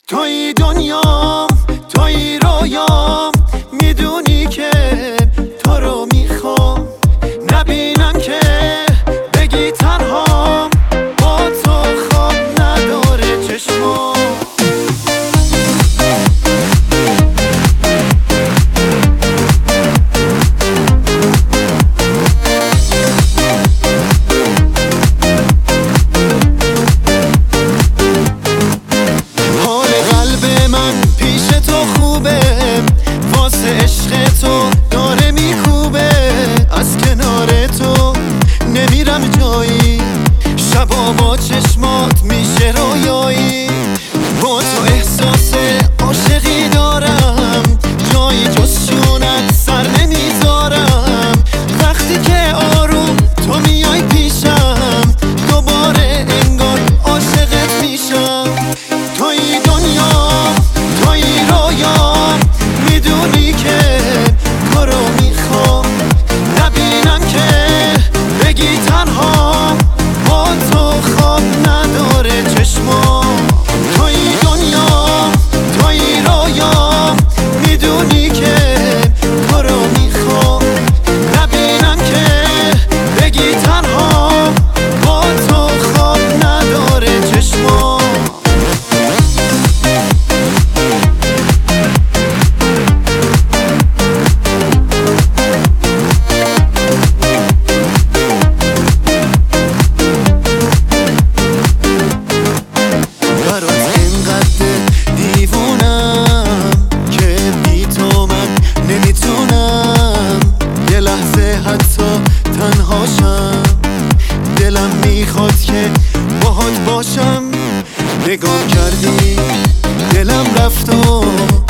توی دنیام، توی رویام، میدونی که تو رو میخوام. نبینم که بگی تنهام، با تو خواب نداره چشمام. عشق تو داره میکوبه، از کنار تو نمیرم جایی، شبا با چشمات میشه رویایی. با تو احساس عاشقی دارم، جایی جز شونت سر نمیذارم. وقتی که آروم تو میای پیشم، دوباره انگار عاشقت میشم. توی دنیا، توی رویام، میدونی که تو رو میخوام. نبینم که بگی تنها، با تو خواب نداره چشمام. توی دنیا، توی رویام، میدونی که تو رو میخوام. نبینم که بگی تنها، با تو خواب نداره چشمام. حتی تنهاشم، دلم میخواد که باهات باشم. نگاه کردی دلم رفت و